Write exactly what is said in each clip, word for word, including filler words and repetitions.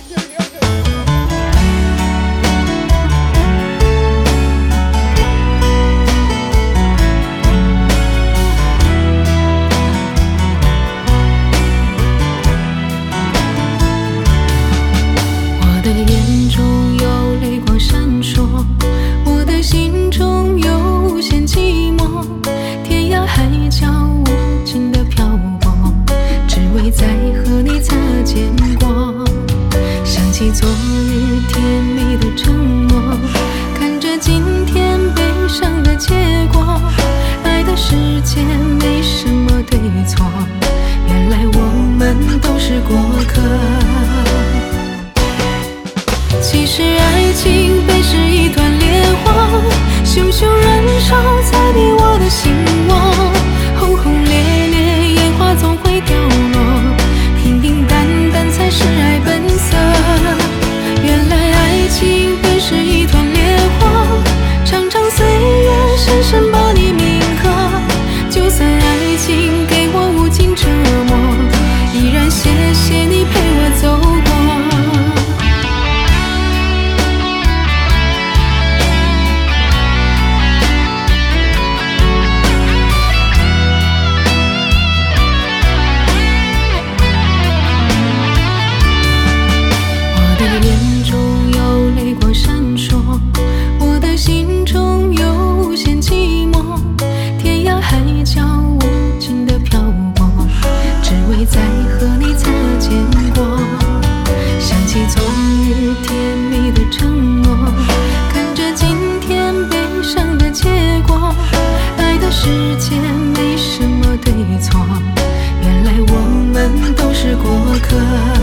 我的眼中有泪光闪烁，我的心中有无限寂寞，天涯海角无尽的漂泊，只为再和你擦肩过。想起昨日甜蜜的承诺，看着今天悲伤的结果，爱的世界没什么对错，原来我们都是过客。其实爱情本是一团烈火，熊熊燃烧在你我的心窝，轰轰烈烈，烟花总会凋落，平平淡淡才是爱本色。原来爱情本是一团烈火，长长岁月深深把你铭刻，就算爱情给我无尽折磨，依然谢谢你陪我走过。心中有无限寂寞，天涯海角无尽的漂泊，只为再和你擦肩过。想起昨日甜蜜的承诺，看着今天悲伤的结果，爱的世界没什么对错，原来我们都是过客。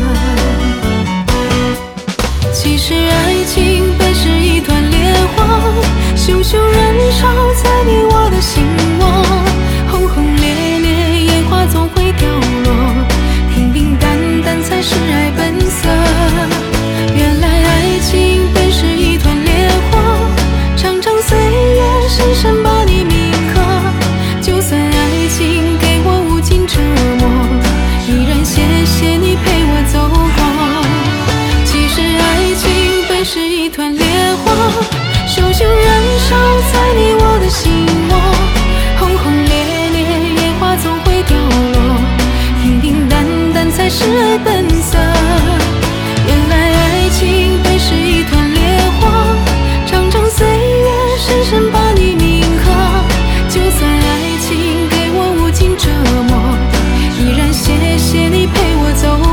其实爱情本是一团烈火，熊熊燃烧在你我的心窝，轰轰烈烈，烟花总会凋落，平平淡淡才是爱本色。原来爱情本是一团烈火，长长岁月深深把你铭刻，就算爱情给我无尽折磨，依然谢谢你陪我走过。其实爱情本是一团烈火，熊熊燃烧在你我的心窝，轰轰烈烈，烟花总会凋落，平平淡淡才是爱本色。原来爱情本是一团烈火，长长岁月深深把你铭刻，就算爱情给我无尽折磨，依然谢谢你陪我走